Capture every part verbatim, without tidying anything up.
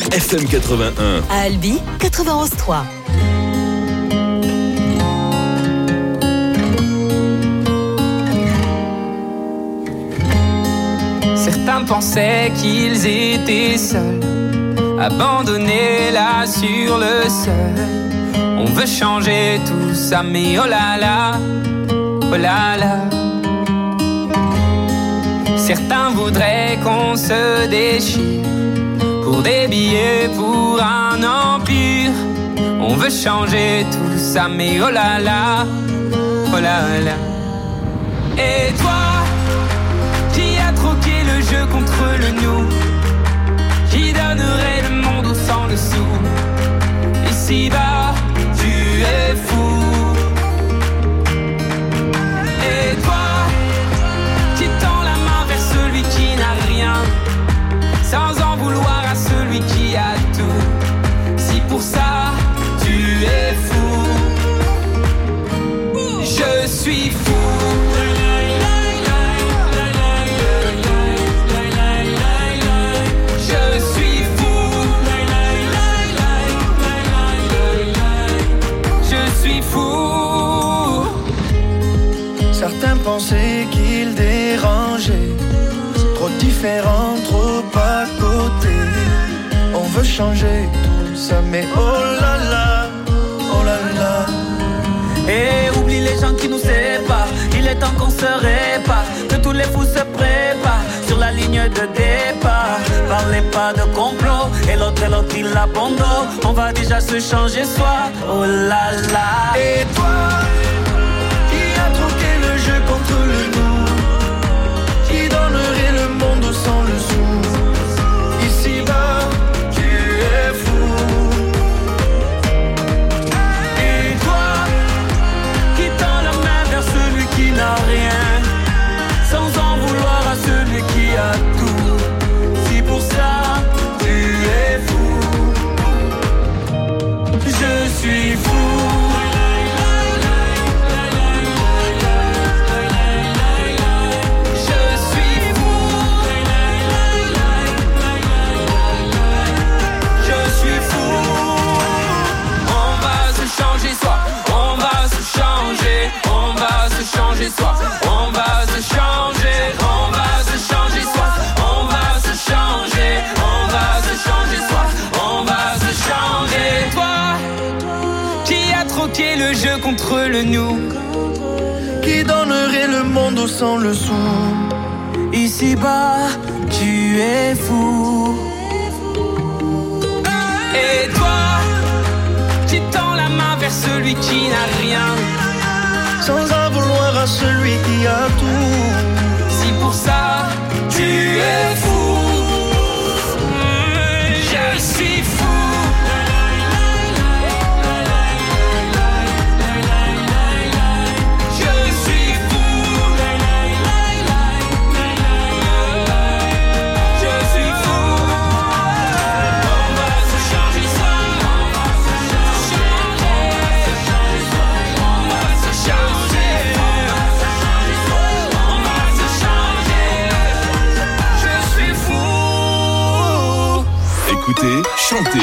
F M quatre-vingt-un. À Albi, quatre-vingt-onze trois. Certains pensaient qu'ils étaient seuls, abandonnés là sur le sol. On veut changer tout ça, mais oh là là, oh là là. Certains voudraient qu'on se déchire pour des billets, pour un empire. On veut changer tout ça, mais oh là là, oh là là. Et toi, qui a troqué le jeu contre le nous, qui donnerait le monde au sang le sou. Ici-bas, tu es fou. Et toi, qui tend la main vers celui qui n'a rien, sans en vouloir à celui qui a tout. Si pour ça, tu es fou, je suis fou. Certains pensaient qu'ils dérangeaient, trop différents, trop à côté. On veut changer tout ça, mais oh là là, oh là là. Et oublie les gens qui nous séparent, il est temps qu'on se répare, que tous les fous se préparent sur la ligne de départ. Parlez pas de complot, et l'autre et l'autre il abandonne. On va déjà se changer soi, oh là là. Et toi, contre le nous, qui donnerait le monde sans le sou. Ici-bas, tu es fou. Et toi, qui tend la main vers celui qui n'a rien, sans en vouloir à celui qui a tout. Si pour ça, tu es fou, je suis fou. Changer soi, on va se changer, on va se changer soi, on va se changer, on va se changer soi, on va se changer. Toi, qui a troqué le jeu contre le nous, qui donnerait le monde sans le sou. Ici-bas, tu es fou. Et toi, qui tend la main vers celui qui n'a rien, sans en vouloir à celui qui a tout. Si pour ça, tu es fou, je suis fou. Je suis fou. Je suis fou. On va se changer ça. On va se changer. Écoutez, chantez.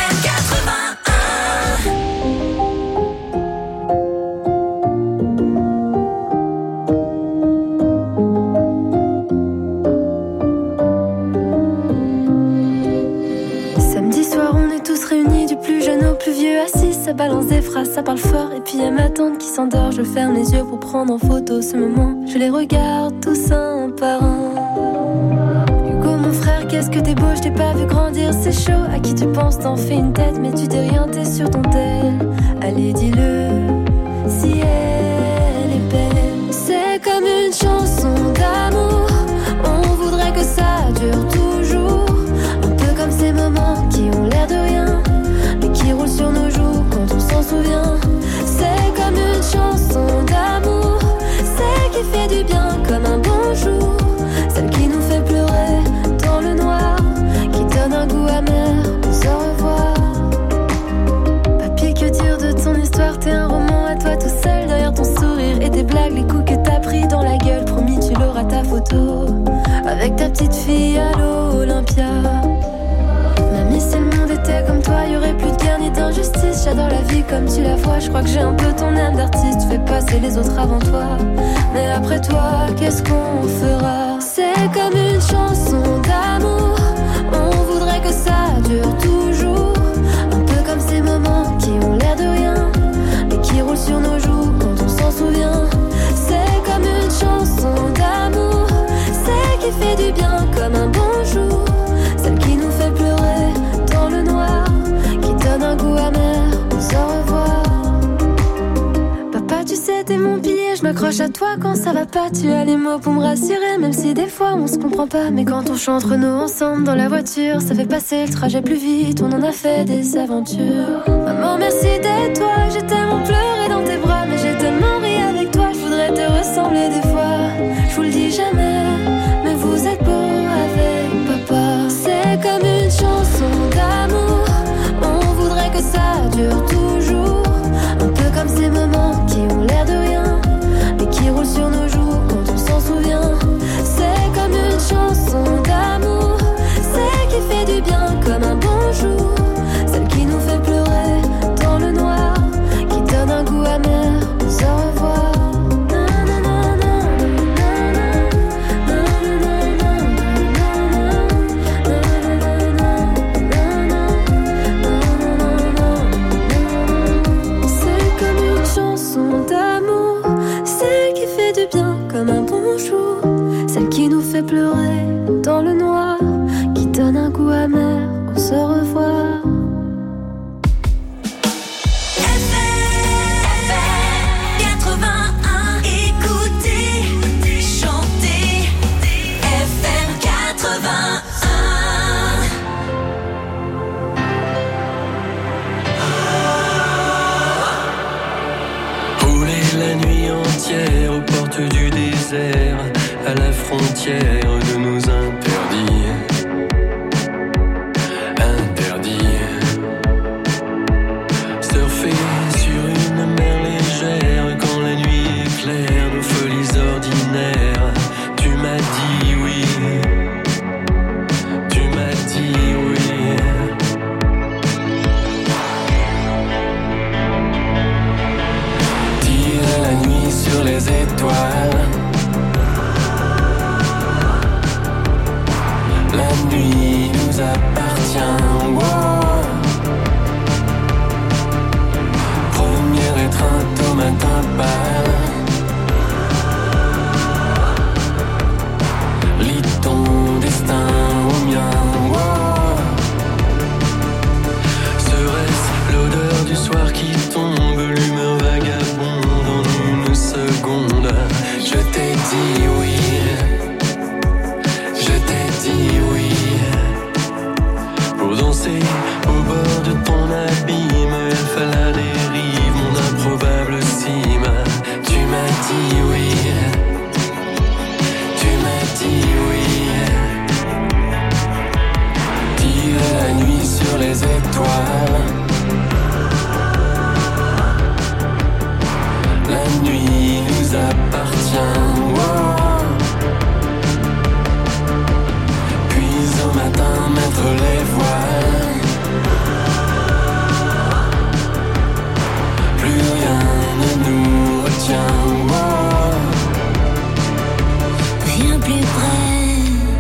Samedi soir, on est tous réunis, du plus jeune au plus vieux, assis, ça balance des phrases, ça parle fort. Et puis y'a ma tante qui s'endort, je ferme les yeux pour prendre en photo ce moment. Je les regarde tous un par un. Qu'est-ce que t'es beau, je t'ai pas vu grandir, c'est chaud. À qui tu penses, t'en fais une tête, mais tu dis rien, t'es sur ton tel. Allez, dis-le, si elle est belle. C'est comme une chanson d'amour, on voudrait que ça dure toujours. Un peu comme ces moments qui ont l'air de rien, mais qui roulent sur nos joues quand on s'en souvient. C'est comme une chanson d'amour, celle qui fait du bien comme un bonjour, celle qui nous fait pleurer dans le noir, qui donne un goût amer, on se revoit. Papy, que dire de ton histoire, t'es un roman à toi tout seul, derrière ton sourire et tes blagues, les coups que t'as pris dans la gueule. Promis, tu l'auras ta photo avec ta petite fille à l'Olympia. Mamie, c'est le monde comme toi, y aurait plus de guerre ni d'injustice. J'adore la vie comme tu la vois, je crois que j'ai un peu ton âme d'artiste. Tu fais passer les autres avant toi, mais après toi, qu'est-ce qu'on fera? C'est comme une chanson d'amour, on voudrait que ça dure toujours. Un peu comme ces moments qui ont l'air de rien, mais qui roulent sur nos joues quand on s'en souvient. C'est comme une chanson d'amour, celle qui fait du bien comme un bonjour, celle qui nous fait pleurer dans le noir, qui donne un goût amer, on se revoit. Papa, tu sais, t'es mon pilier, je m'accroche à toi quand ça va pas. Tu as les mots pour me rassurer, même si des fois on se comprend pas. Mais quand on chante entre nous ensemble dans la voiture, ça fait passer le trajet plus vite, on en a fait des aventures. Maman, merci d'être toi, j'ai tellement pleuré dans tes bras, mais j'ai tellement ri avec toi, je voudrais te ressembler des fois. Je vous le dis jamais, mais vous êtes beau avec papa. C'est comme une chanson d'amour, on voudrait que ça dure toujours. Un peu comme ces moments qui ont l'air de rien, mais qui roulent sur nos joues quand on s'en souvient. C'est comme une chanson d'amour, celle qui fait du bien comme un bonjour, celle qui nous fait pleurer dans le noir, qui donne un goût amer, on se revoit. Comme un bonjour, celle qui nous fait pleurer dans le noir, qui donne un goût amer, on se revoit. F M quatre-vingt-un, écoutez, chantez, F M quatre-vingt-un. Rouler la nuit entière aux portes du désert, à la frontière de nos interdits. Interdits. Surfer sur une mer légère quand la nuit éclaire nos folies ordinaires. Tu m'as dit oui. Tu m'as dit oui. Tire la nuit sur les étoiles. La nuit nous appartient, wow. Première étreinte au matin pâle. Lis ton destin au mien, wow. Serait-ce l'odeur du soir qui tombe, l'humeur vagabonde en une seconde? Je t'ai dit oui. Je t'ai dit oui. Pour danser au bord de ton abîme, F à la dérive, mon improbable cime. Tu m'as dit oui. Tu m'as dit oui. Tire la nuit sur les étoiles. La nuit nous appartient, wow. Au matin, mettre les voiles. Plus rien ne nous retient, wow. Rien plus près.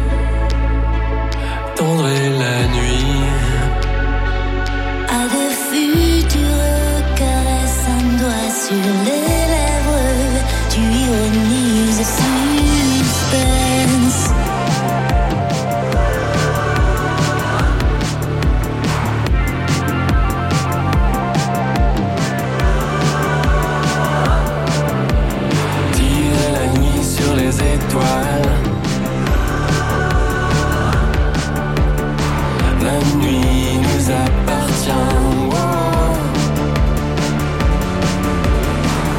Tendre est la nuit. À de futures caresses, un doigt sur les lèvres. Tu ironises le suspense. La nuit nous appartient, wow.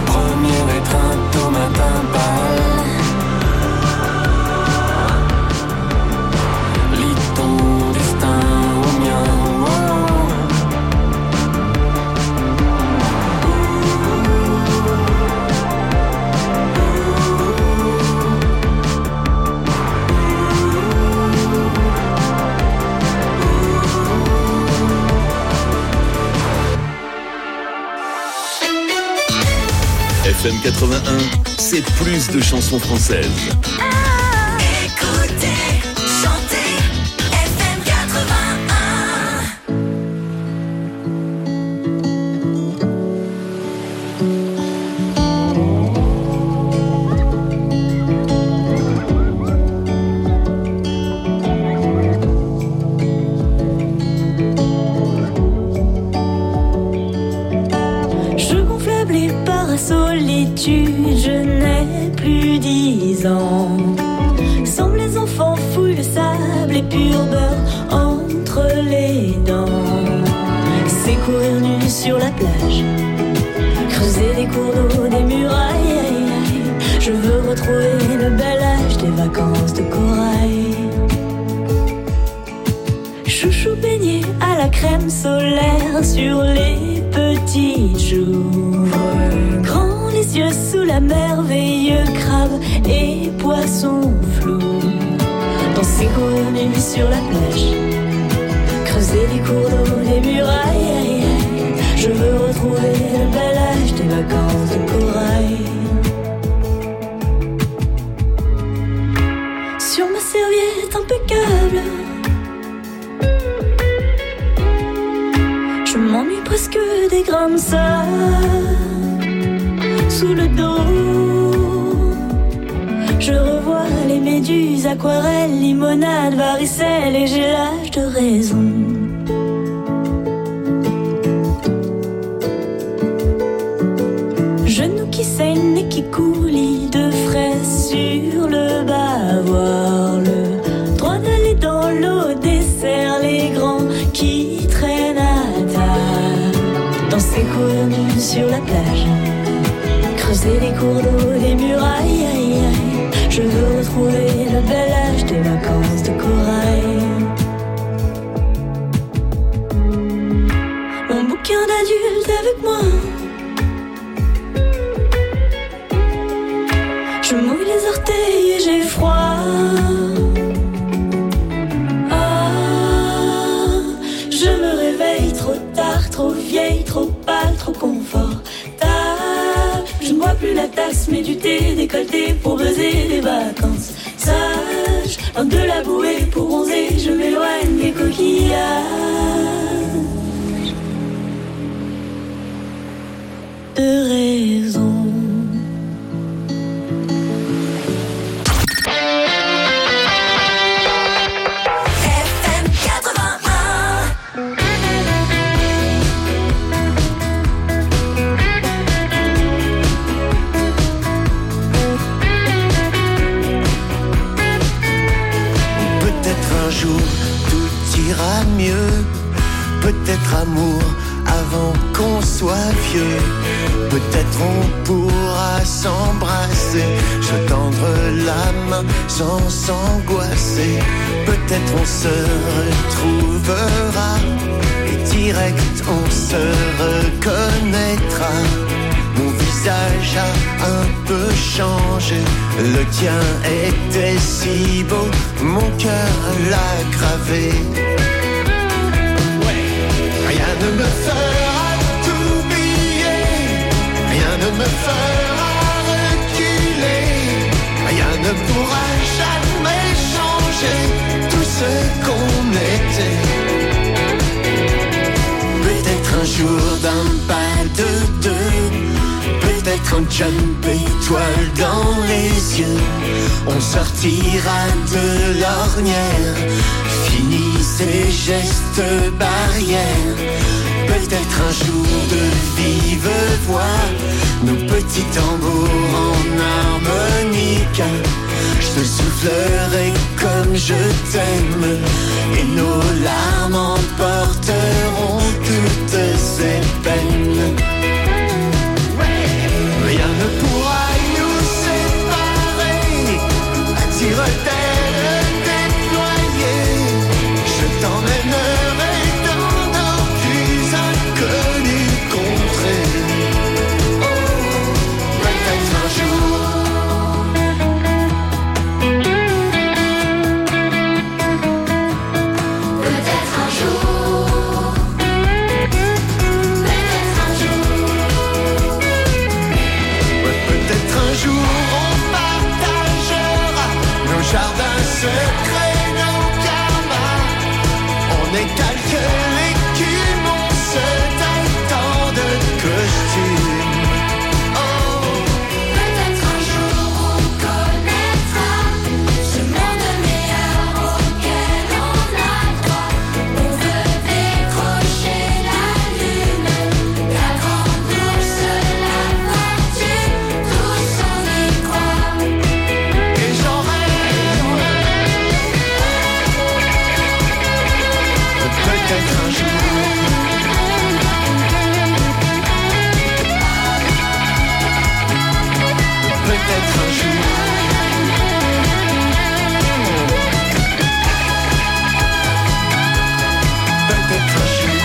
F M quatre-vingt-un, c'est plus de chansons françaises. Ah, écoutez, chantez, F M quatre-vingt-un. Je gonfle les parasolitudes, je n'ai plus dix ans. Semble les enfants fouillent le sable et pur beurre entre les dents. C'est courir nu sur la plage, creuser des cours d'eau, des murailles. Aïe, aïe. Je veux retrouver le bel âge des vacances de corail. Chouchou baigné à la crème solaire sur les petites joues. Grands les yeux sous la merveilleux crabe et poisson flou. Danser courir nu sur la plage, creuser des cours d'eau, des murailles. Aïe, aïe. Je veux retrouver le bel âge des vacances de corail. Sur ma serviette impeccable, je m'ennuie presque des grains de sable sous le dos. Je revois les méduses, aquarelles, limonades, varicelles, et j'ai l'âge de raison. Genoux qui saignent et qui coulent de frais sur le bavoir. Le droit d'aller dans l'eau dessert les grands qui traînent à table. Danser courir nu sur la plage, creuser des cours d'eau, des murailles. Aïe, aïe. Je veux retrouver le bel âge des vacances de corail. Mon bouquin d'adulte avec moi, je mouille les orteils et j'ai froid. Ah, je me réveille trop tard, trop vieille, trop pâle, trop confortable. Je ne bois plus la tasse mais du thé décolleté pour baiser des vacances. Sage, loin de la bouée pour bronzer, je m'éloigne des coquillages. De raison. Mieux, peut-être amour avant qu'on soit vieux. Peut-être on pourra s'embrasser, se tendre la main sans s'angoisser. Peut-être on se retrouvera et direct on se reconnaîtra. Mon visage a un peu changé, le tien était si beau, mon cœur l'a gravé. Rien ne me fera t'oublier, rien ne me fera reculer, rien ne pourra jamais changer tout ce qu'on était. Peut-être un jour d'un pas de deux, peut-être un jump étoile dans les yeux, on sortira de l'ornière, fini ces gestes barrières. Peut-être un jour de vive voix, nos petits tambours en harmonica. Je te soufflerai comme je t'aime, et nos larmes emporteront toutes ces peines. Rien ne pourra nous séparer, attire-t-elle déployée, je t'emmènerai dans nos plus inconnues contrées. Oh, peut-être un jour. un jour. Peut-être un jour. Peut-être un jour.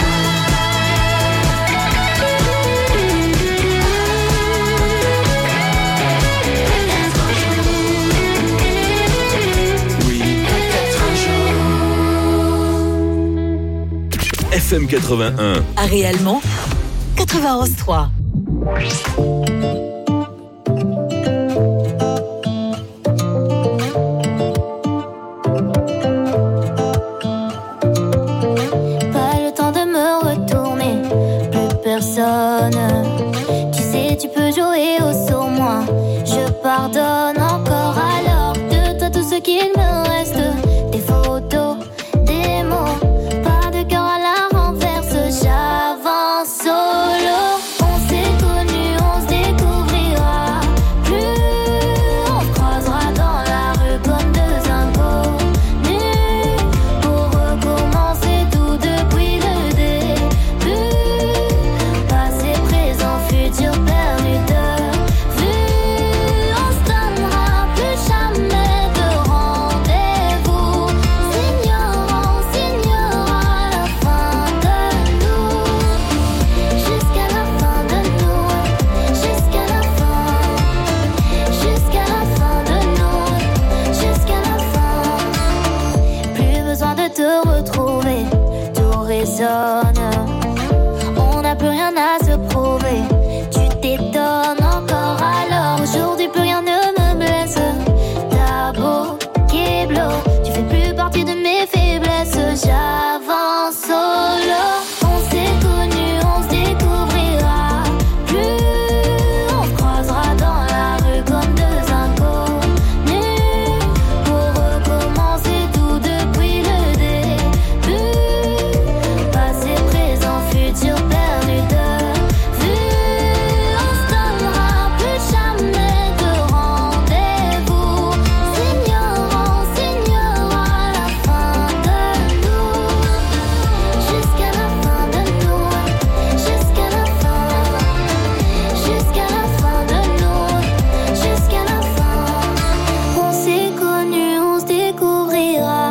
F M quatre-vingt-un. Ah, réellement quatre-vingt-onze trois. Pas le temps de me retourner, plus personne. Tu sais, tu peux jouer au sur moi. Je pardonne encore alors de toi tout ce qu'il me reste. Des photos, des mots, pas de cœur à la renverse. J'avance solo. On s'est connus, on se découvrira plus. On se croisera dans la rue comme deux inconnus. Pour recommencer tout depuis le début. Passé, présent, futur perdu de vue. On se donnera plus jamais de rendez-vous. S'ignorant, signera la fin de nous. Jusqu'à la fin de nous. Jusqu'à la fin. Jusqu'à la fin de nous. Jusqu'à la fin. Plus besoin de te retrouver. Tout résonne. On n'a plus rien à se prouver. Tu t'étonnes encore alors. Aujourd'hui plus rien ne me blesse. T'as beau Keblo, tu fais plus partie de mes faiblesses. J'avance solo. On s'est connus, on se découvrira plus. On se croisera dans la rue comme deux inconnus. Pour recommencer tout depuis le début. Passé, présent, futur perdu de vue. On se donnera plus jamais de rendez-vous. S'ignorant, signera la fin de nous. Jusqu'à la fin de nous. Jusqu'à la fin. Jusqu'à la fin de nous. Jusqu'à la fin. On s'est connus, on se découvrira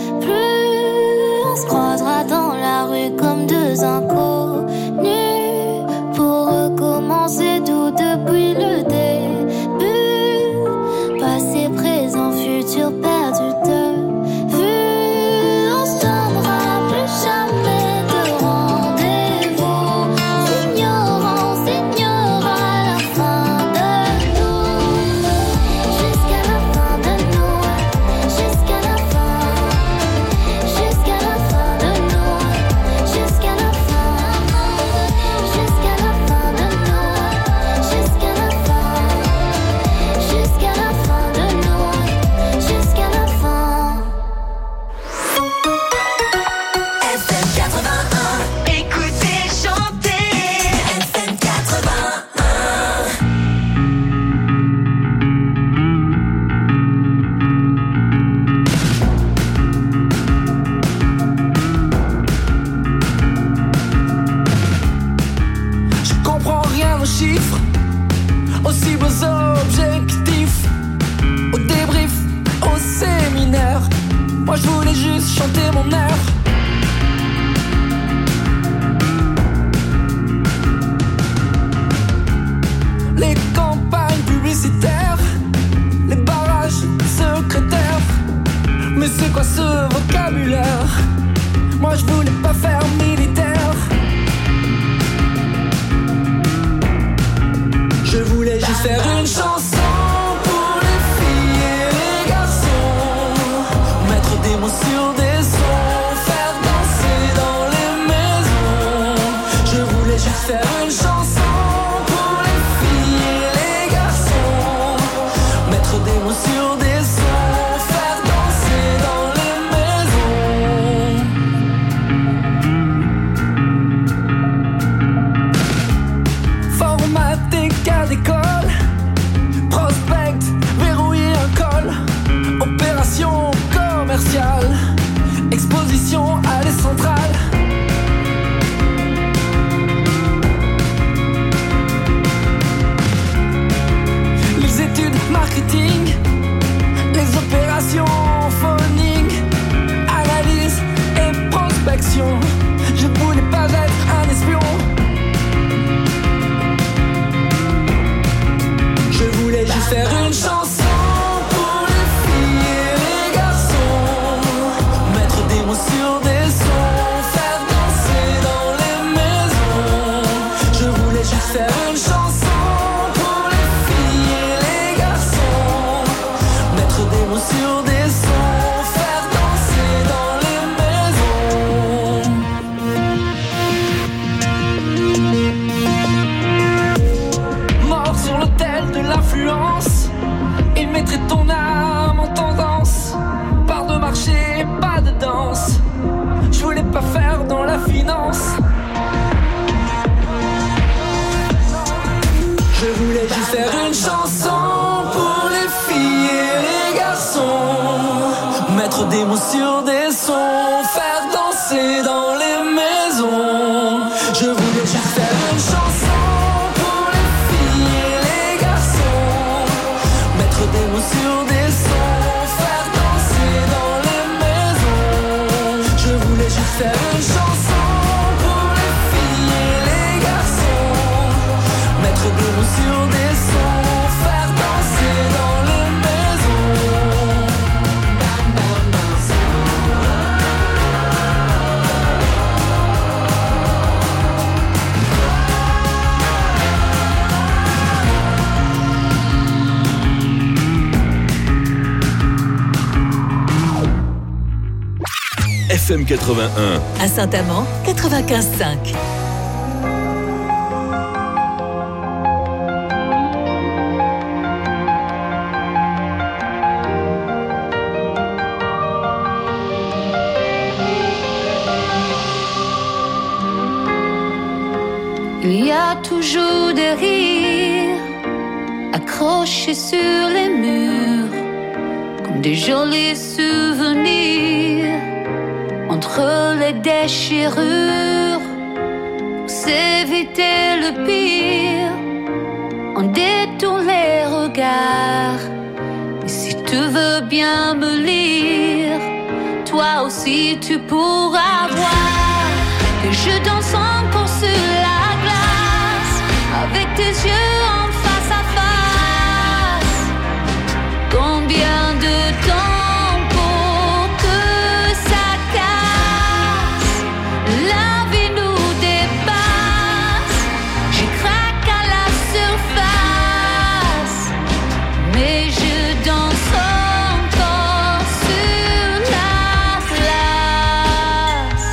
plus. On se croisera dans la rue comme deux inconnus. Pour recommencer tout depuis le début. Passé, présent, futur perdu de vue. On se donnera plus jamais de rendez-vous. S'ignorant, signera la fin de nous. Jusqu'à la fin de nous. Jusqu'à la fin. Jusqu'à la fin de nous. Jusqu'à la fin. Jusqu'à la fin de nous. Jusqu'à la fin. Jusqu'à la fin de nous. Jusqu'à la fin. F M quatre-vingt-un. Écoutez, chantez. F M quatre-vingt-un. Je comprends rien aux chiffres, aussi beaux objectifs, au débrief, au séminaire. Moi je voulais juste chanter mon air. Les campagnes publicitaires, les barrages secrétaires. Mais c'est quoi ce vocabulaire? Moi je voulais pas faire militaire. Je voulais juste faire une chanson pour les filles et les garçons. Mettre des mots sur des sons, faire danser dans les maisons. Je voulais juste faire une chanson pour les filles et les garçons. Mettre des mots sur des sons, faire danser dans les maisons. Formaté qu'à d'école, direction. Je voulais pas être un espion. Je voulais juste faire une chanson pour les filles et les garçons, mettre des mots sur des sons, faire danser dans les maisons. Je voulais juste faire une chanson pour les filles et les garçons, mettre des mots sur des sons, faire danser dans les maisons. Mort sur l'autel de l'influence, il mettrait ton âme en tendance. Pas de marché, pas de danse. Je voulais pas faire dans la finance. Je voulais juste faire une chanson pour les filles et les garçons, mettre des mots sur des sons, faire danser dans les maisons. Je voulais juste faire une chanson pour les filles et les garçons, mettre des mots sur des sons, faire danser dans les maisons. Je voulais juste faire une chanson pour les filles et les garçons, mettre des mots sur des sons, faire danser dans les maisons. F M quatre-vingt-un. À Saint-Amand, quatre-vingt-quinze virgule cinq. Il y a toujours des rires accrochés sur les murs, comme des jolis souvenirs entre les déchirures. Pour s'éviter le pire, on détourne les regards. Mais si tu veux bien me lire, toi aussi tu pourras voir que je danse encore sur la glace, avec tes yeux en face à face. Combien de temps pour que ça casse? La vie nous dépasse. J'y craque à la surface, mais je danse encore sur la glace.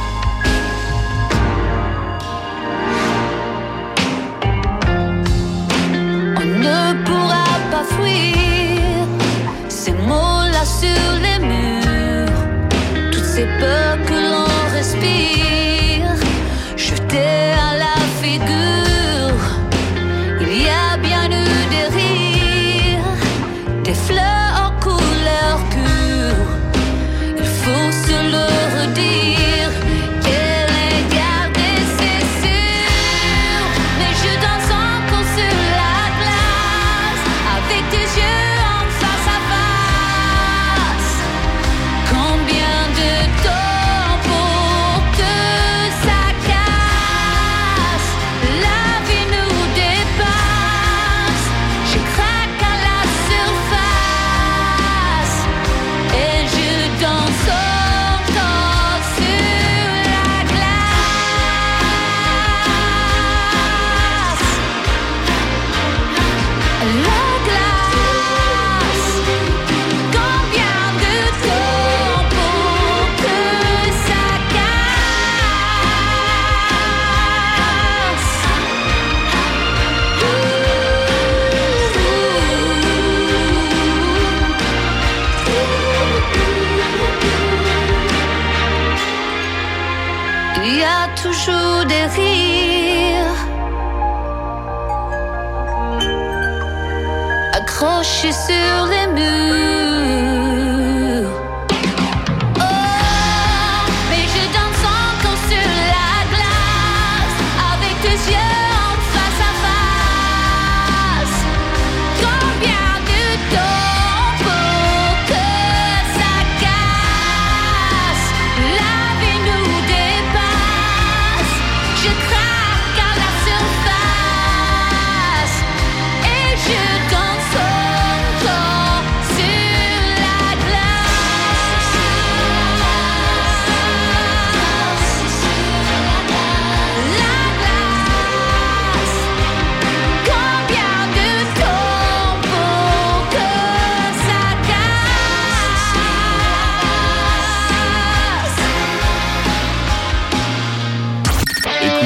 On ne pourra pas fuir ces mots-là sur les murs, toutes ces peurs que l'on respire, jetées à la figure. Il y a bien eu des rires, des fleurs en couleur pure. Il faut se le redire, qu'elle est gardée, c'est sûr. Mais je danse encore sur la glace, avec tes yeux en face à face. Combien de temps pour que ça casse? La vie nous dépasse. Je craque à la surface, et je danse encore sur la glace. La glace. Combien de temps pour que ça casse? Il y a toujours des rires accrochés sur les murs. Oh, mais je danse encore sur la glace, avec tes yeux en face à face. Combien de temps pour que ça casse? La vie nous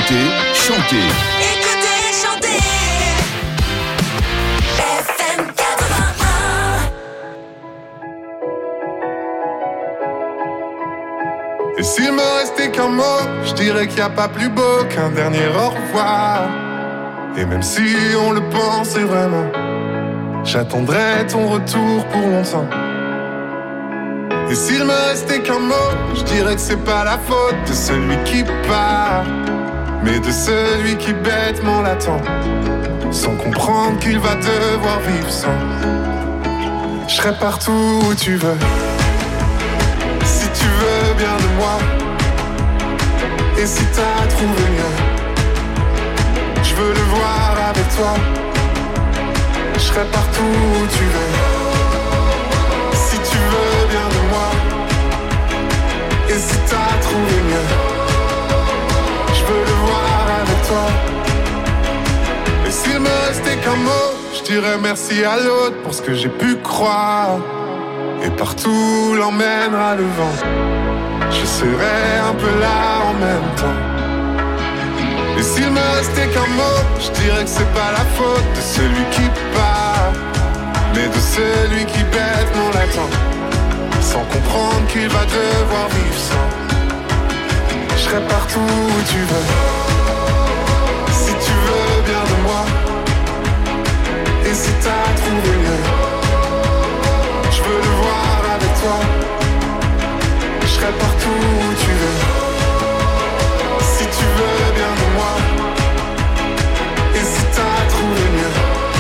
Écoutez, chantez. Écoutez, chantez. F M quatre-vingt-un. Et s'il me restait qu'un mot, je dirais qu'il n'y a pas plus beau qu'un dernier au revoir. Et même si on le pensait vraiment, j'attendrai ton retour pour longtemps. Et s'il me restait qu'un mot, je dirais que c'est pas la faute de celui qui part, mais de celui qui bêtement l'attend, sans comprendre qu'il va devoir vivre sans. Je serai partout où tu veux, si tu veux bien de moi. Et si t'as trouvé mieux, je veux le voir avec toi. Je serai partout où tu veux, si tu veux bien de moi. Et si t'as trouvé mieux, je veux le voir avec toi. Et s'il me restait qu'un mot, je dirais merci à l'autre pour ce que j'ai pu croire. Et partout l'emmènera le vent, je serai un peu là en même temps. Et s'il me restait qu'un mot, je dirais que c'est pas la faute de celui qui part, mais de celui qui bêtement l'attend, sans comprendre qu'il va devoir vivre sans. Je serai partout où tu veux, si tu veux bien de moi. Et si t'as trouvé mieux, je veux le voir avec toi. Je serai partout où tu veux, si tu veux bien de moi. Et si t'as trouvé mieux,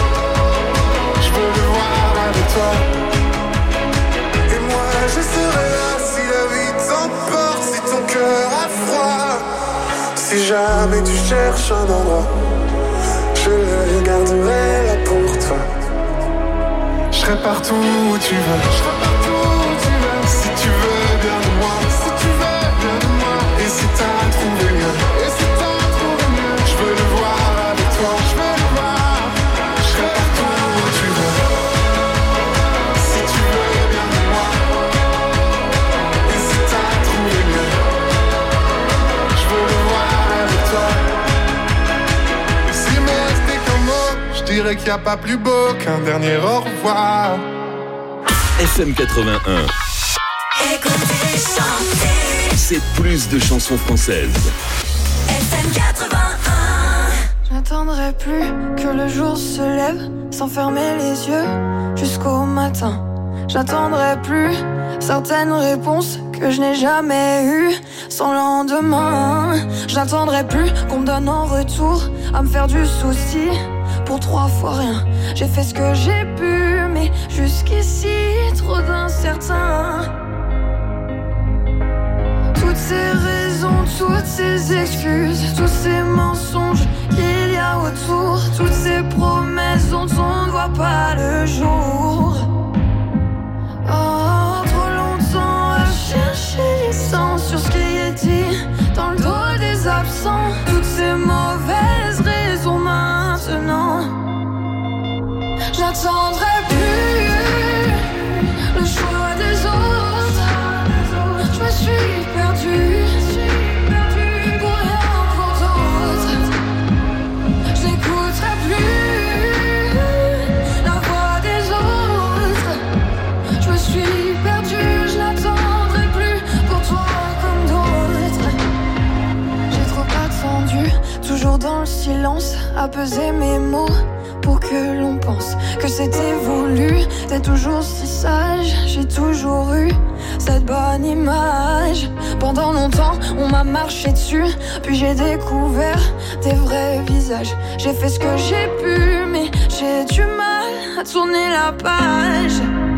je veux le voir avec toi. Et moi je serai là si la vie t'emporte, si ton cœur a froid. Si jamais tu cherches un endroit, je le garderai là pour toi. Je serai partout où tu veux, je serai partout où tu veux. Si tu veux bien de moi, si tu veux bien de moi. Et si t'as trouvé mieux, et si t'as trouvé mieux, je veux le voir avec toi, je veux le voir. Je serai partout où tu veux, si tu veux bien de moi. Et si t'as trouvé mieux, je veux le voir avec toi. Et s'il me restait qu'un mot, je dirais qu'il n'y a pas plus beau qu'un dernier au revoir. F M quatre-vingt-un. Écoutez, chantez. C'est plus de chansons françaises. F M quatre-vingt-un. J'attendrai plus que le jour se lève sans fermer les yeux jusqu'au matin. J'attendrai plus certaines réponses que je n'ai jamais eues sans lendemain. J'attendrai plus qu'on me donne en retour à me faire du souci pour trois fois rien. J'ai fait ce que j'ai pu, mais jusqu'ici trop d'incertains. Toutes ces raisons, toutes ces excuses, tous ces mensonges qu'il y a autour, toutes ces promesses dont on ne voit pas le jour. Oh, trop longtemps à chercher les sens sur ce qui est dit dans le dos des absents. Toutes ces mauvaises raisons maintenant. J'attendrai plus le choix des autres. Je me suis perdue pour rien pour d'autres. J'écouterai plus la voix des autres. Je me suis perdue, je n'attendrai plus pour toi comme d'autres. J'ai trop attendu, toujours dans le silence, à peser mes mots pour que l'on pense que c'était voulu. T'es toujours si sage, j'ai toujours eu cette bonne image. Pendant longtemps, on m'a marché dessus, puis j'ai découvert tes vrais visages. J'ai fait ce que j'ai pu, mais j'ai du mal à tourner la page.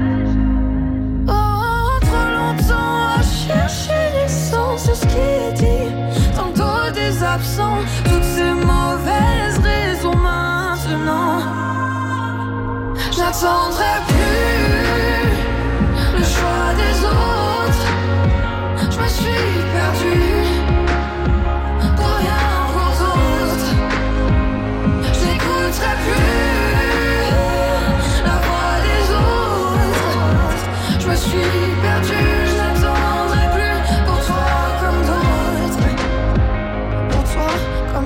Oh, trop longtemps à chercher les sens sur ce qui est dit dans le dos des absents. Toutes ces mauvaises raisons maintenant. J'attendrai plus le choix des autres. Je me suis perdue pour rien pour d'autres. J'écouterai plus la voix des autres. Je me suis perdue, je n'attendrai plus pour toi comme d'autres. Pour toi comme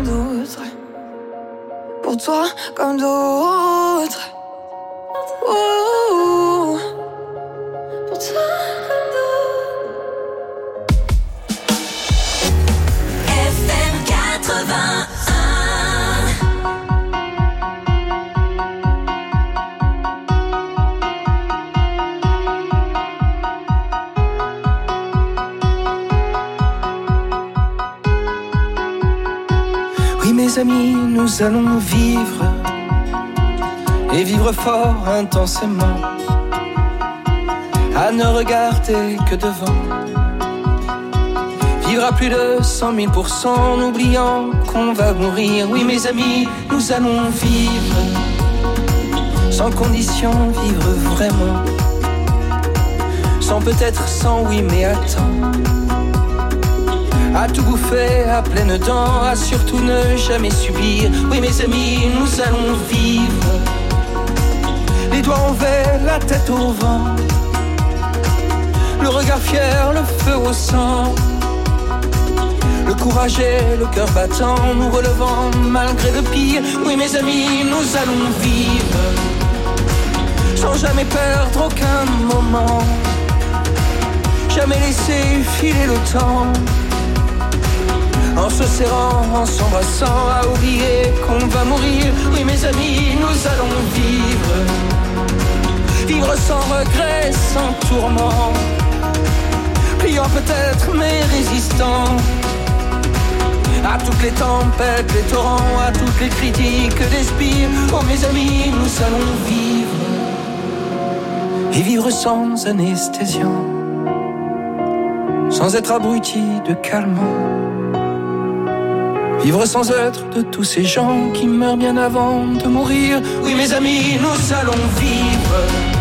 pour toi comme d'autres. Ouh, pour toi comme d'autres. F M quatre-vingt-un. Oui mes amis, nous allons vivre et vivre fort intensément, à ne regarder que devant, vivre à plus de cent mille pour cent en oubliant qu'on va mourir. Oui mes amis, nous allons vivre sans condition, vivre vraiment, sans peut-être, sans oui mais attends, à tout bouffer à pleines dents, à surtout ne jamais subir. Oui mes amis, nous allons vivre les doigts envers, la tête au vent, le regard fier, le feu au sang, le courage et le cœur battant, nous relevant malgré le pire. Oui mes amis, nous allons vivre sans jamais perdre aucun moment, jamais laisser filer le temps, en se serrant, en s'embrassant, à oublier qu'on va mourir. Oui mes amis, nous allons vivre, vivre sans regret, sans tourment, pliant peut-être mais résistant à toutes les tempêtes, les torrents, à toutes les critiques des spires. Oh mes amis, nous allons vivre, et vivre sans anesthésiant, sans être abruti de calmant, vivre sans être de tous ces gens qui meurent bien avant de mourir. Oui mes amis, nous allons vivre,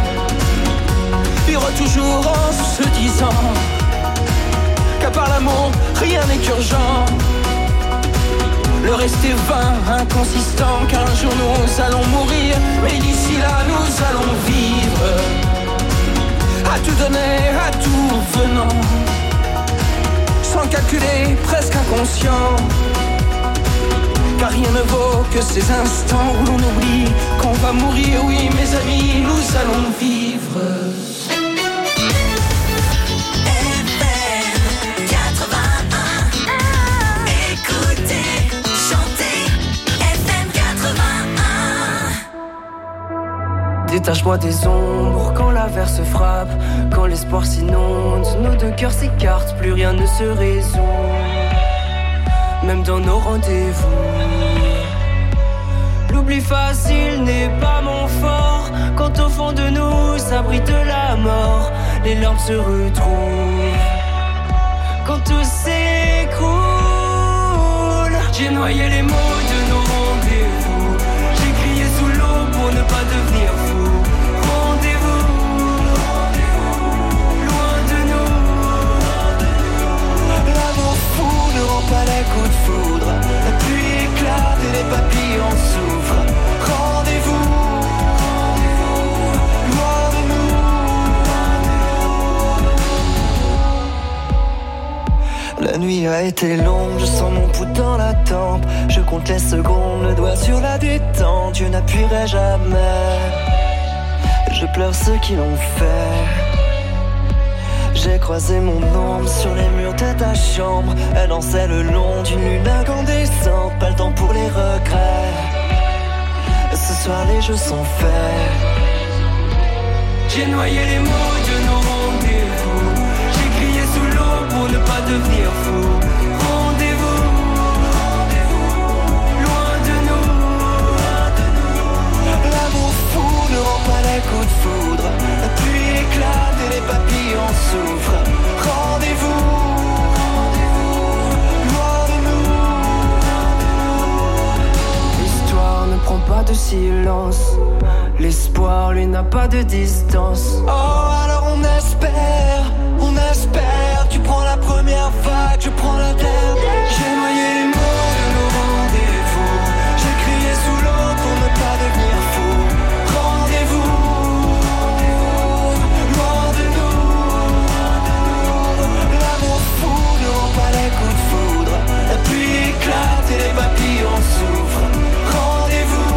vivre toujours en se disant qu'à part l'amour, rien n'est urgent, le reste est vain, inconsistant, car un jour nous allons mourir. Mais d'ici là, nous allons vivre, à tout donner, à tout venant, sans calculer, presque inconscient, car rien ne vaut que ces instants où l'on oublie qu'on va mourir. Oui mes amis, nous allons vivre. F M quatre-vingt-un. Écoutez, chantez. F M quatre-vingt-un. Détache-moi des ombres quand l'averse frappe, quand l'espoir s'inonde, nos deux cœurs s'écartent, plus rien ne se résout, même dans nos rendez-vous. L'oubli facile n'est pas mon fort, quand au fond de nous s'abrite la mort, les larmes se retrouvent, quand tout s'écroule. J'ai noyé les mots de nos rendez-vous, j'ai crié sous l'eau pour ne pas devenir fou. Rendez-vous, rendez-vous, loin de nous. L'amour fou ne rend pas les coups de foudre, la pluie éclate et les papillons souffrent. Rendez-vous, rendez-vous, loin de nous. La nuit a été longue, je sens mon pouls dans la tempe, je compte les secondes, le doigt sur la détente, je n'appuierai jamais, je pleure ceux qui l'ont fait. J'ai croisé mon ombre sur les murs de ta chambre, elle dansait le long d'une lune incandescente, pas le temps pour les regrets, ce soir les jeux sont faits. J'ai noyé les mots de nos rendez-vous, j'ai crié sous l'eau pour ne pas devenir fou. Rendez-vous, rendez-vous, loin de nous. L'amour fou ne rend pas les coups de foudre, la pluie éclate et les papillons souffrent. Rendez-vous, rendez-vous, loin de nous. L'histoire ne prend pas de silence, l'espoir lui n'a pas de distance. Oh alors on espère, on espère. Tu prends la première vague, je prends la dernière. J'ai noyé les mots de nos rendez-vous, j'ai crié sous l'eau pour ne pas devenir fou. Rendez-vous, rendez-vous, loin de nous. L'amour fou ne rend pas les coups de foudre, la pluie éclate et les papillons souffrent. Rendez-vous,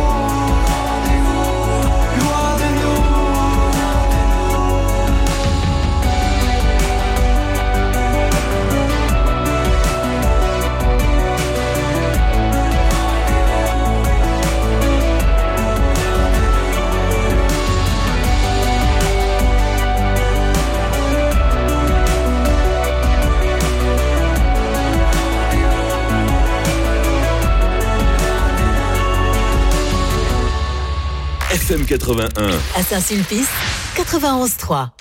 F M quatre-vingt-un. À Saint-Sulpice, quatre-vingt-onze trois.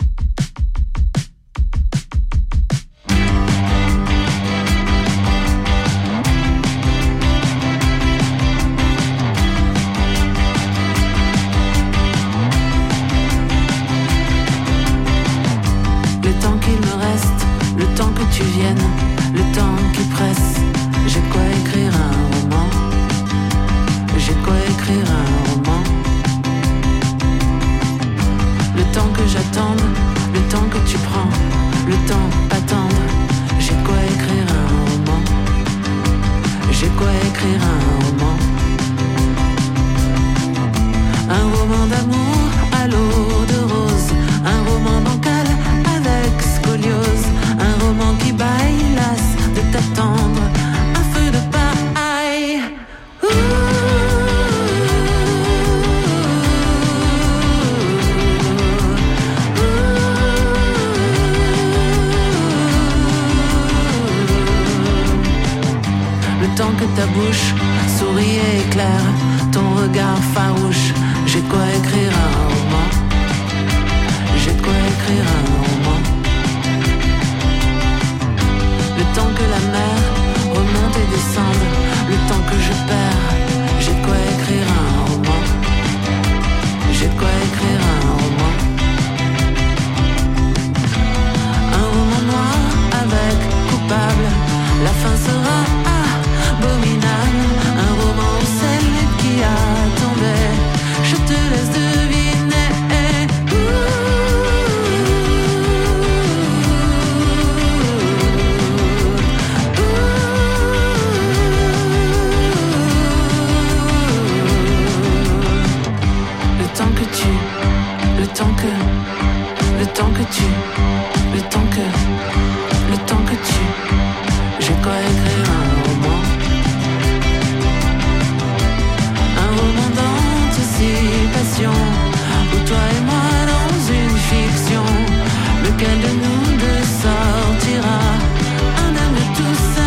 Le temps qu'il me reste, le temps que tu viennes, le temps qui presse, j'ai de quoi écrire un roman. J'ai de quoi écrire un roman. Le temps que j'attende, le temps que tu prends, le temps attendre, j'ai de quoi écrire un roman. J'ai de quoi écrire un roman. Un roman d'amour à l'eau de rose, un roman bancal avec scoliose, un roman qui baille las de t'attendre, un feu de paille. Ouh. Le temps que ta bouche sourit et éclaire ton regard farouche, j'ai de quoi écrire un roman. J'ai de quoi écrire un roman. Le temps que la mer remonte et descende, le temps que je perds, j'ai de quoi écrire un roman. J'ai de quoi écrire un roman. Un roman noir avec coupable, la fin sera abominable. Un roman où celle qui attendait, je te laisse deviner. Le temps que tu, le temps que, le temps que tu, le temps que, le temps que tu, j'ai quoi écrire un roman. Un roman d'anticipation, où toi et moi dans une fiction, lequel de nous deux sortira indemne de tout ça.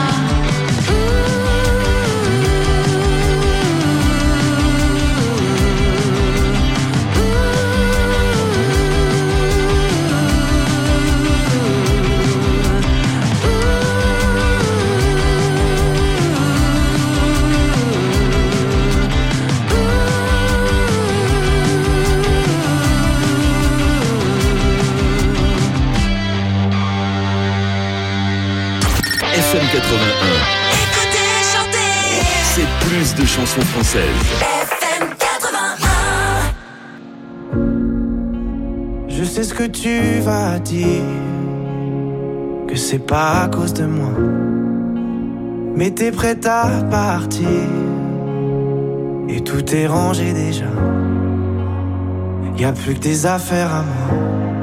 F M quatre-vingt-un. Écoutez, chantez. C'est plus de chansons françaises. F M quatre-vingt-un. Je sais ce que tu vas dire, que c'est pas à cause de moi, mais t'es prête à partir, et tout est rangé déjà. Y'a plus que tes affaires à moi.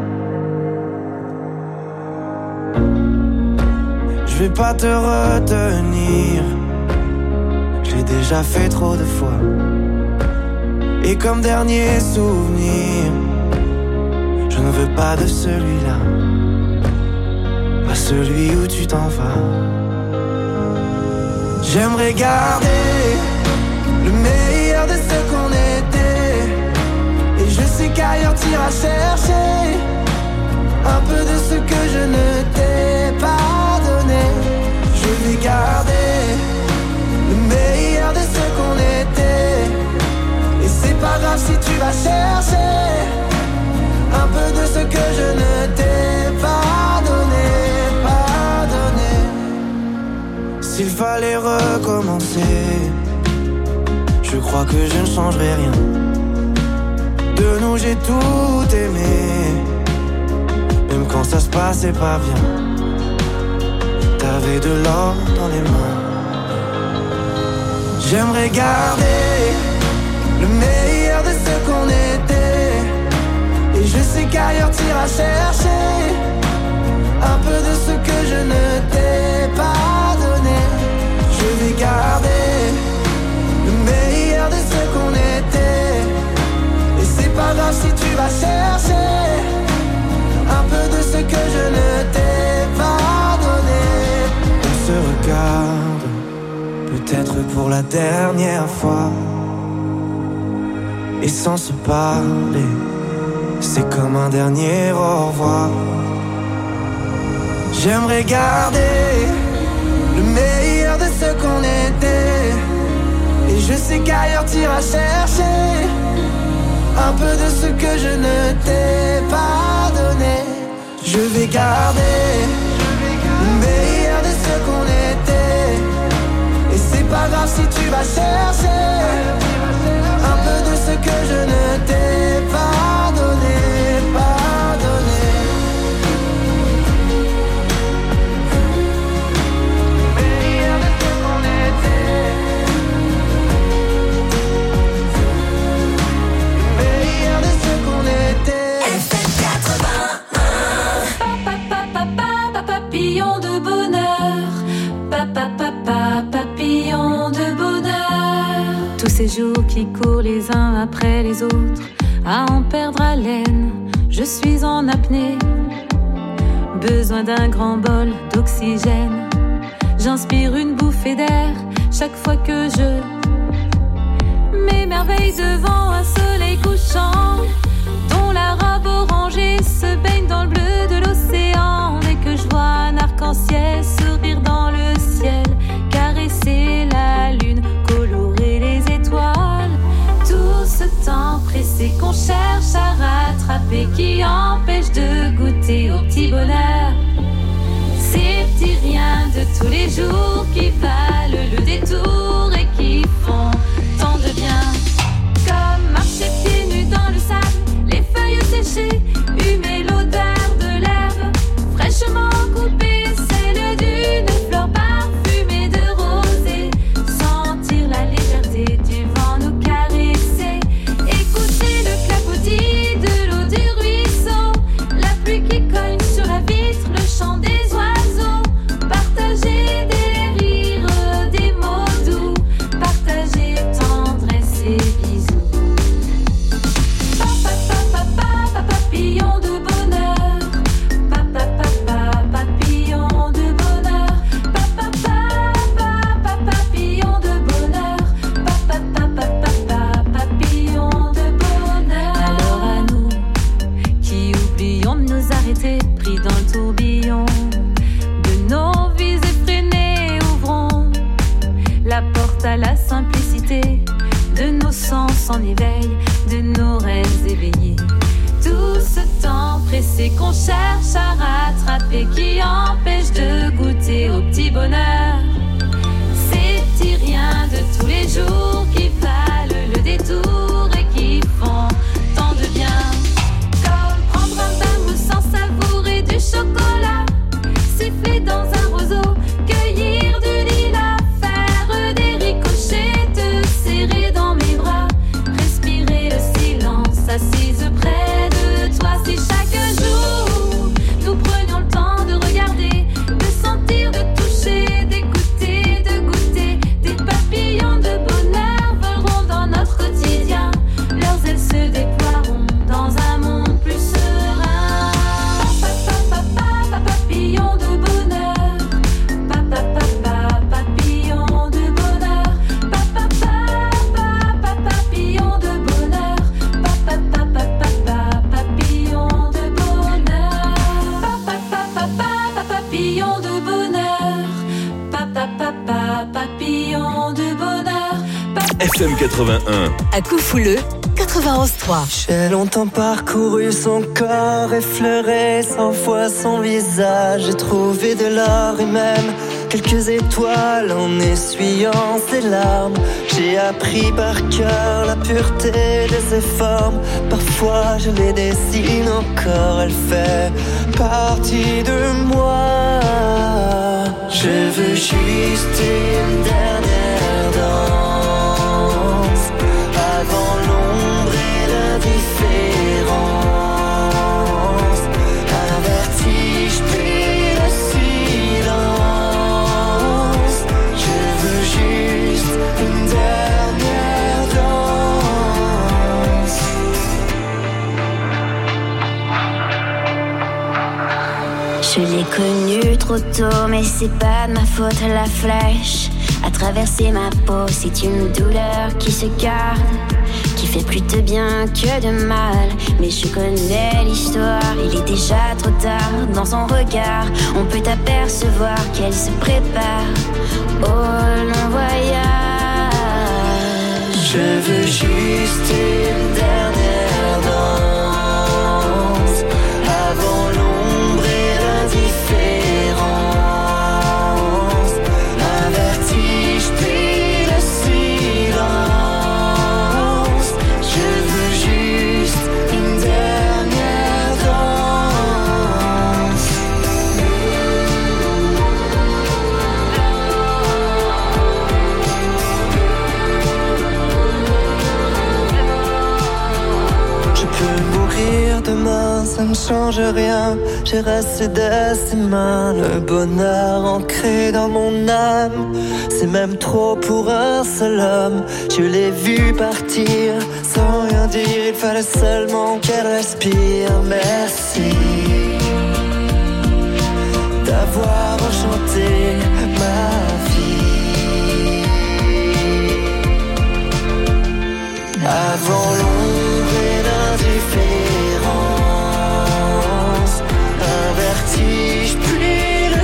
Je vais pas te retenir, j'ai déjà fait trop de fois. Et comme dernier souvenir, je ne veux pas de celui-là, pas celui où tu t'en vas. J'aimerais garder le meilleur de ce qu'on était, et je sais qu'ailleurs t'iras chercher un peu de ce que je ne t'ai pas donné. Je vais garder le meilleur de ce qu'on était, et c'est pas grave si tu vas chercher un peu de ce que je ne t'ai pas donné, pas donné. S'il fallait recommencer, je crois que je ne changerai rien. De nous j'ai tout aimé, même quand ça se passait pas bien. T'avais de l'or dans les mains. J'aimerais garder le meilleur de ce qu'on était, et je sais qu'ailleurs t'iras chercher un peu de ce que je ne t'ai pas donné. Je vais garder le meilleur de ce qu'on était, et c'est pas grave si tu vas chercher un peu de ce que je ne t'ai pas donné. On se regarde, peut-être pour la dernière fois, et sans se parler. C'est comme un dernier au revoir. J'aimerais garder le meilleur de ce qu'on était. Et je sais qu'ailleurs t'iras chercher un peu de ce que je ne t'ai pas donné. Je vais garder le meilleur de ce qu'on était. Et c'est pas grave si tu vas chercher un peu de ce que je ne t'ai pas donné, pas donné. Le meilleur de ce qu'on était. Le meilleur de ce qu'on était. F M quatre-vingt-un. Papa, papa, papa, papillon de bonheur. Papa, papa, papillon de bonheur. Tous ces jours qui courent les uns après les autres, à en perdre haleine, je suis en apnée. Besoin d'un grand bol d'oxygène. J'inspire une bouffée d'air chaque fois que je m'émerveille devant un soleil couchant, dont la robe orangée se baigne dans le bleu de l'océan. Dès que je vois un arc-en-ciel sourire dans le ciel, caresser la lune, colorer les étoiles, tout ce temps pressé qu'on cherche à rattraper, qui empêche de goûter au petit bonheur. Ces petits riens de tous les jours qui valent le détour et qui font tant de bien. Comme marcher pieds nus dans le sable, les feuilles séchées, humer l'odeur de l'herbe fraîchement coupée, celle d'une fleur parfumée de rosée, sentir la légèreté du vent nous caresser, écouter le clapotis de l'eau du ruisseau, la pluie qui cogne sur la vitre, le chant des oiseaux, partager des rires, des mots doux, partager tendresse et bisous. Papa, papa, papa, papillon de bonheur. Papa, papa, papillon de bonheur. Papa, papa, papa, papillon de bonheur. Papa, papa, papa, papillon de bonheur. Alors à nous qui oublions de nous arrêter, pris dans le tourbillon de nos vies effrénées, ouvrons la porte à la simplicité de nos sens en éveil, de nos rêves éveillés. Tout ce temps pressé qu'on cherche à rattraper, qui empêche de goûter au petit bonheur. Ces petits riens de tous les jours qui valent le détour et qui font tant de bien. Comme prendre un bain moussant, savourer du chocolat, siffler dans un roseau, cueillir du lilas, faire des ricochets, te serrer dans mes bras, respirer le silence, assise près de toi. Si chaque jour nous prenions le temps de regarder, de sentir, de toucher, d'écouter, de goûter, des papillons de bonheur voleront dans notre quotidien, leurs ailes se déploieront dans un monde plus serein. Papa, papa, papa, papillon de bonheur. Papa, papa, papillon de bonheur. Papa, papa, papa, papillon de bonheur. Papa, papa, papa, papillon de bonheur. Papa, papa, papa, papillon de bonheur. Papa, papa, papillon de bonheur. F M quatre-vingt-un. À Coufouleux, quatre-vingt-onze trois. J'ai longtemps parcouru son corps, effleuré cent fois son visage. J'ai trouvé de l'or et même quelques étoiles en essuyant ses larmes. J'ai appris par cœur la pureté de ses formes. Parfois je les dessine encore, elle fait partie de moi. Je veux juste une dernière danse avant l'ombre et l'indifférence. Un vertige puis le silence. Je veux juste une dernière danse. Je l'ai connue trop tôt, mais c'est pas de ma faute la flèche. à traverser ma peau. C'est une douleur qui se garde, qui fait plus de bien que de mal. Mais je connais l'histoire, il est déjà trop tard. Dans son regard, on peut apercevoir qu'elle se prépare au long voyage. Je veux juste une dernière danse avant l'ombre et l'indifférence. Un vertige puis le silence. Je veux juste une dernière danse. Je peux mourir demain, ça ne change rien. J'ai resté de ses mains le bonheur ancré dans mon âme. C'est même trop pour un seul homme. Je l'ai vu partir sans rien dire. Il fallait seulement qu'elle respire. Merci d'avoir enchanté ma vie. Avant l'ombre et l'indifférence, un vertige puis le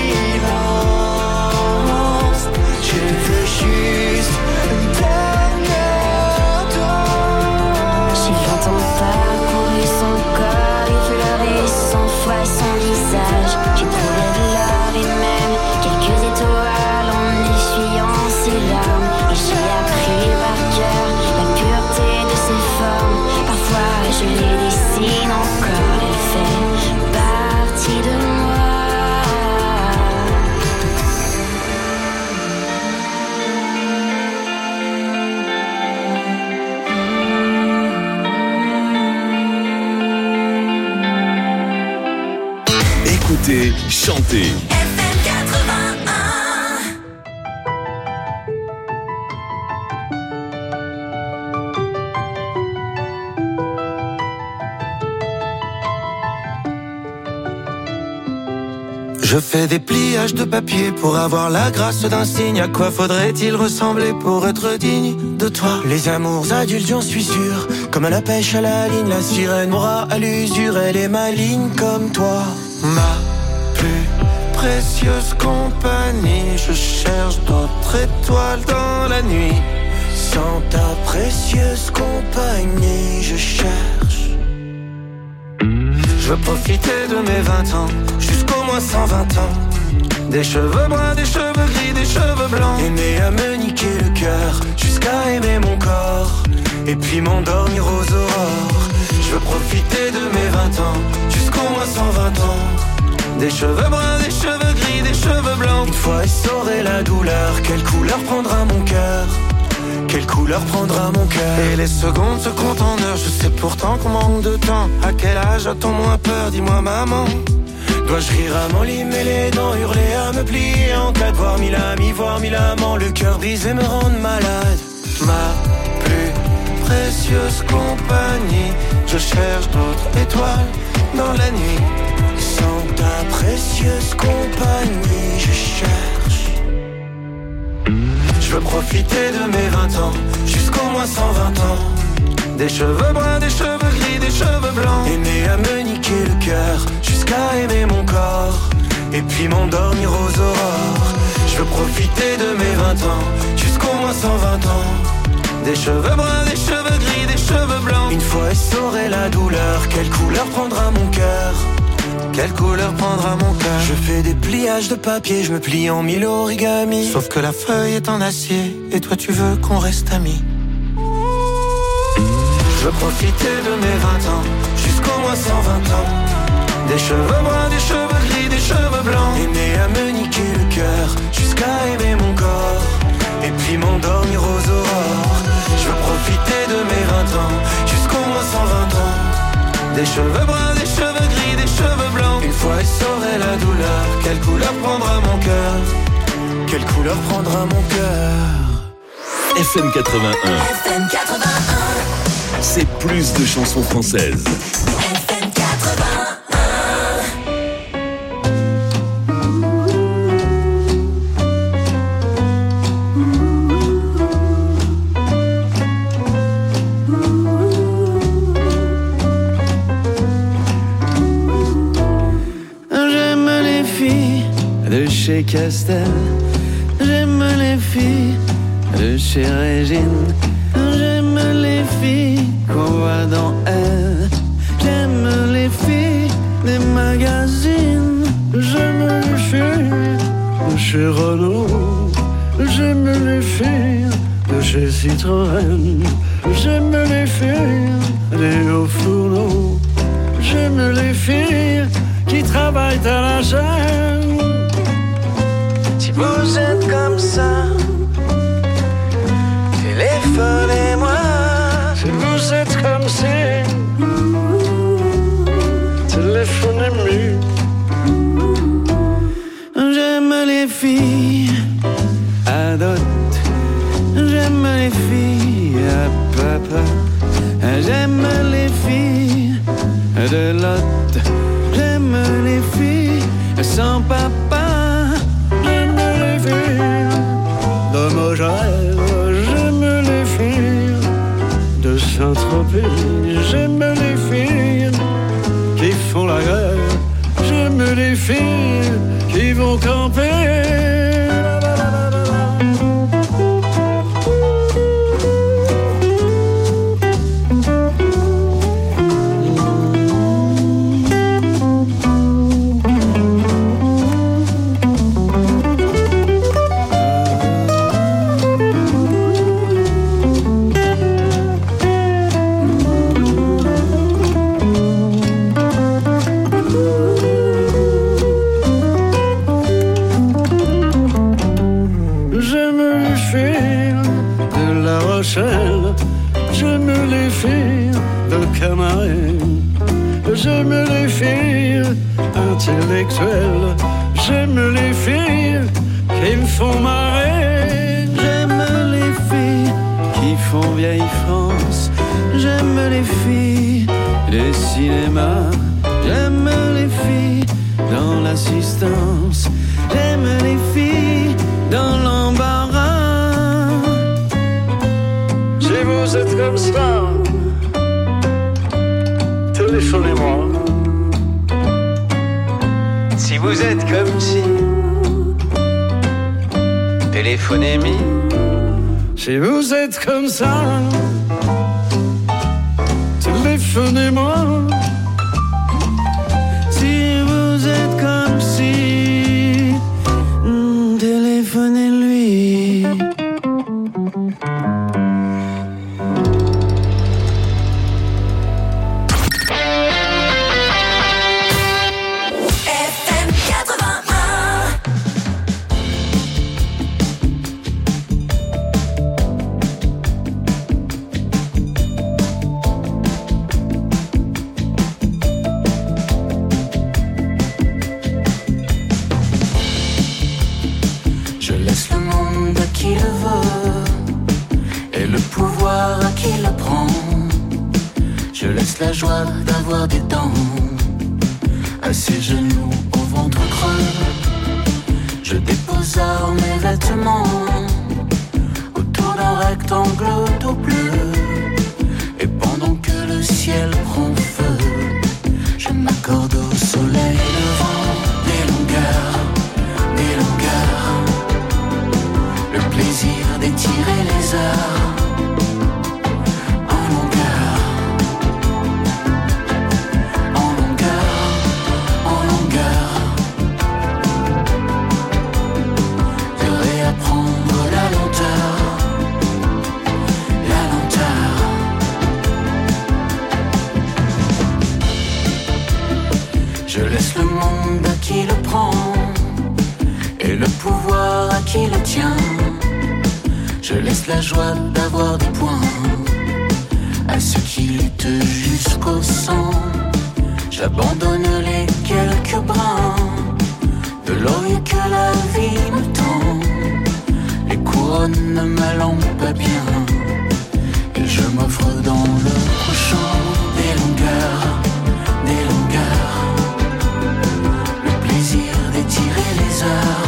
silence. Je veux juste une dernière danse. J'ai longtemps parcouru son corps, effleuré cent fois son visage. J'ai trouvé de l'or et même quelques étoiles en essuyant ses larmes. Et j'ai appris par cœur la pureté de ses formes. Parfois je les dessine encore, elle fait partie de moi. Écoutez, chantez. F M quatre-vingt-un. Je fais des pliages de papier pour avoir la grâce d'un signe. À quoi faudrait-il ressembler pour être digne de toi? Les amours adultes, j'en suis sûr, comme à la pêche à la ligne. La sirène m'aura à l'usure, elle est maligne comme toi. Ma plus précieuse compagnie, je cherche d'autres étoiles dans la nuit. Sans ta précieuse compagnie, je cherche. Je veux profiter de mes vingt ans, jusqu'au moins cent vingt ans. Des cheveux bruns, des cheveux gris, des cheveux blancs. Aimer à me niquer le cœur, jusqu'à aimer mon corps. Et puis m'endormir aux aurores. Je veux profiter de mes vingt ans, jusqu'au moins cent vingt ans. Des cheveux bruns, des cheveux gris, des cheveux blancs. Une fois essoré la douleur, quelle couleur prendra mon cœur? Quelle couleur prendra mon cœur? Et les secondes se comptent en heures. Je sais pourtant qu'on manque de temps. À quel âge a-t-on moins peur? Dis-moi maman. Dois-je rire à m'en limer les dents, hurler à me plier en cas de voir mille amis, voir mille amants, le cœur brisé me rendre malade? Ma plus précieuse compagnie, je cherche d'autres étoiles dans la nuit. Sans ta précieuse compagnie, je cherche. Je veux profiter de mes vingt ans, jusqu'au moins cent vingt ans. Des cheveux bruns, des cheveux gris, des cheveux blancs. Aimer à me niquer le cœur, jusqu'à aimer mon corps. Et puis m'endormir aux aurores. Je veux profiter de mes vingt ans, jusqu'au moins cent vingt ans. Des cheveux bruns, des cheveux gris, des cheveux blancs. Une fois essoré la douleur, quelle couleur prendra mon cœur? Quelle couleur prendra mon cœur? Je fais des pliages de papier, je me plie en mille origami. Sauf que la feuille est en acier, et toi tu veux qu'on reste amis. Je veux profiter de mes vingt ans, jusqu'au moins cent vingt ans. Des cheveux bruns, des cheveux gris, des cheveux blancs. Aimer à me niquer le cœur, jusqu'à aimer mon corps. Et puis m'endormir aux aurores. Je veux profiter de mes vingt ans, jusqu'au moins cent vingt ans. Des cheveux bruns, des cheveux gris, des cheveux blancs. Une fois essoré la douleur, quelle couleur prendra mon cœur? Quelle couleur prendra mon cœur? F M quatre-vingt-un. F M quatre-vingt-un. C'est plus de chansons françaises. F M quatre-vingt-un. chez Castel. J'aime les filles de chez Régine. J'aime les filles qu'on voit dans Elle. J'aime les filles des magazines. J'aime les filles de chez Renault. J'aime les filles de chez Citroën. J'aime les filles des hauts fourneaux. J'aime les filles qui travaillent à la chaîne. Si vous êtes comme ça, téléphonez-moi. Si vous êtes comme ça, téléphonez-moi. J'aime les filles à dot. J'aime les filles à papa. J'aime les filles de Lot. J'aime les filles sans papa. J'aime les filles de Mogel. J'aime les filles de Saint-Tropez. J'aime les filles qui font la guerre. J'aime les filles qui vont camper. J'aime les filles de Camaret. J'aime les filles intellectuelles. J'aime les filles qui me font marrer. J'aime les filles qui font vieille France. J'aime les filles des cinémas. J'aime les filles dans l'assistance. J'aime les filles dans l'embarras. Si vous êtes comme ça, téléphonez-moi. Si vous êtes comme si, téléphonez-moi. Si vous êtes comme ça, téléphonez-moi. Si vous êtes comme si, téléphonez-lui. La joie d'avoir des dents à ses genoux au ventre creux. Je dépose mes vêtements autour d'un rectangle tout bleu. Et pendant que le ciel prend feu, je m'accorde au soleil levant. Des longueurs, des longueurs, le plaisir d'étirer les heures. Qui le tient. Je laisse la joie d'avoir des points à ceux qui luttent jusqu'au sang. J'abandonne les quelques brins de l'œil que la vie me tend. Les couronnes ne m'allant pas bien et je m'offre dans le prochain. Des longueurs, des longueurs, le plaisir d'étirer les heures.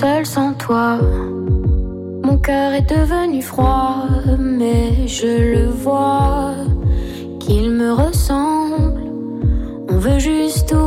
seule sans toi. Mon cœur est devenu froid, mais je le vois qu'il me ressemble. On veut juste